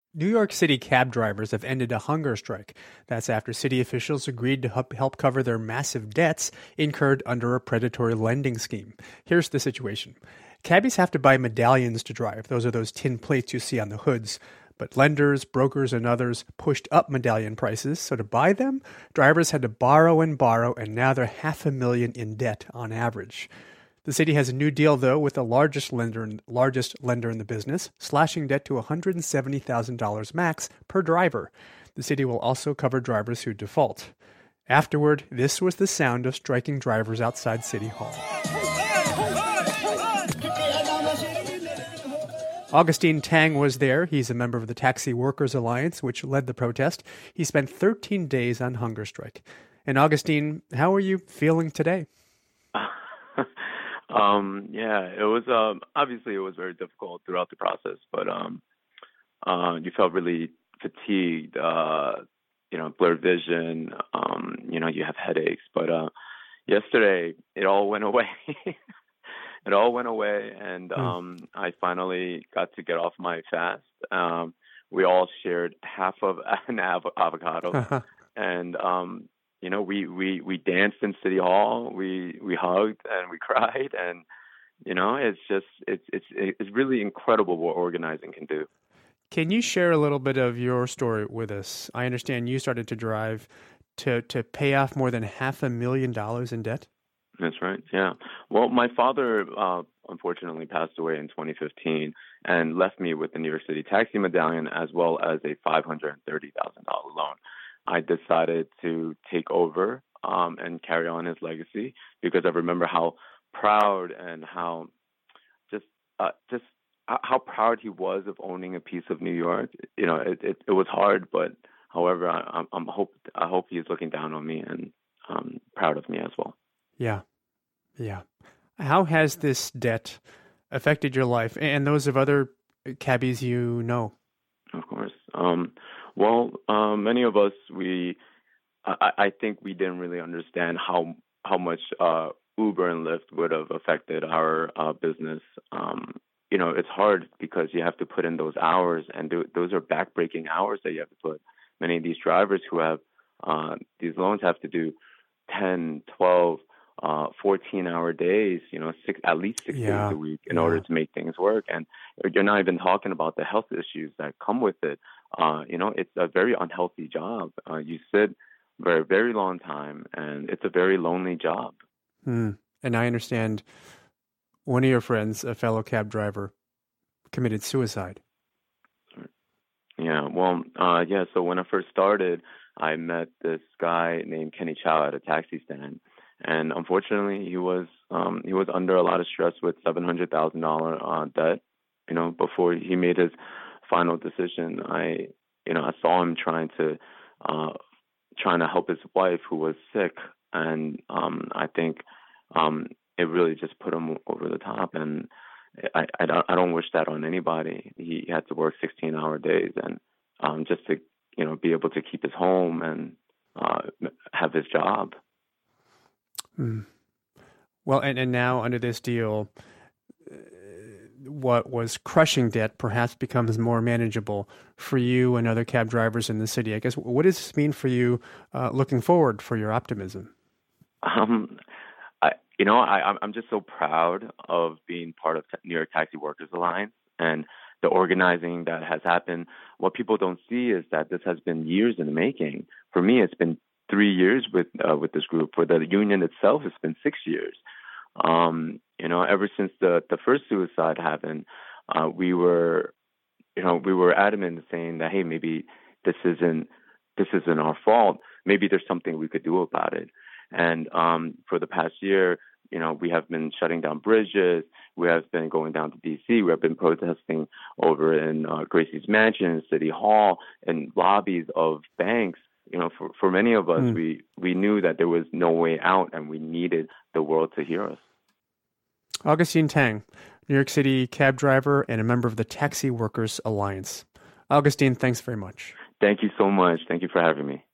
New York City cab drivers have ended a hunger strike. That's after city officials agreed to help cover their massive debts incurred under a predatory lending scheme. Here's the situation. Cabbies have to buy medallions to drive. Those are those tin plates you see on the hoods. But lenders, brokers, and others pushed up medallion prices, so to buy them, drivers had to borrow, and now they're $500,000 in debt on average. The city has a new deal, though, with the largest lender in the business, slashing debt to $170,000 max per driver. The city will also cover drivers who default. Afterward, this was the sound of striking drivers outside City Hall. Augustine Tang was there. He's a member of the Taxi Workers Alliance, which led the protest. He spent 13 days on hunger strike. And Augustine, how are you feeling today? Yeah, it was obviously it was very difficult throughout the process, but you felt really fatigued, blurred vision, you have headaches, but yesterday it all went away. It all went away, and I finally got to get off my fast. We all shared half of an avocado, and we danced in City Hall. We hugged and we cried, and it's really incredible what organizing can do. Can you share a little bit of your story with us? I understand you started to drive to pay off more than $500,000 in debt. That's right. Yeah. Well, my father unfortunately passed away in 2015 and left me with the New York City Taxi Medallion as well as a $530,000 loan. I decided to take over and carry on his legacy because I remember how proud and how just how proud he was of owning a piece of New York. It was hard, but however, I hope he's looking down on me and proud of me as well. Yeah. How has this debt affected your life and those of other cabbies you know? Of course. Many of us, I think we didn't really understand how much Uber and Lyft would have affected our business. It's hard because you have to put in those hours, and those are backbreaking hours that you have to put. Many of these drivers who have these loans have to do 10, 12, 14-hour days, at least 6 days a week in order to make things work. And you're not even talking about the health issues that come with it. It's a very unhealthy job. You sit for a very long time, and it's a very lonely job. And I understand one of your friends, a fellow cab driver, committed suicide. Yeah, so when I first started, I met this guy named Kenny Chow at a taxi stand. And unfortunately, he was under a lot of stress with $700,000 debt. Before he made his final decision, I saw him trying to help his wife who was sick, and I think it really just put him over the top. And I don't wish that on anybody. He had to work 16-hour days, and just to be able to keep his home and have his job. Well, and now under this deal, what was crushing debt perhaps becomes more manageable for you and other cab drivers in the city. I guess, what does this mean for you looking forward, for your optimism? I'm just so proud of being part of New York Taxi Workers Alliance and the organizing that has happened. What people don't see is that this has been years in the making. For me, it's been 3 years with this group. For the union itself, it's been 6 years. Ever since the first suicide happened, we were adamant in saying that, hey, maybe this isn't our fault. Maybe there's something we could do about it. And for the past year, we have been shutting down bridges. We have been going down to D.C. We have been protesting over in Gracie's Mansion, City Hall, and lobbies of banks. For many of us, we knew that there was no way out, and we needed the world to hear us. Augustine Tang, New York City cab driver and a member of the Taxi Workers Alliance. Augustine, thanks very much. Thank you so much. Thank you for having me.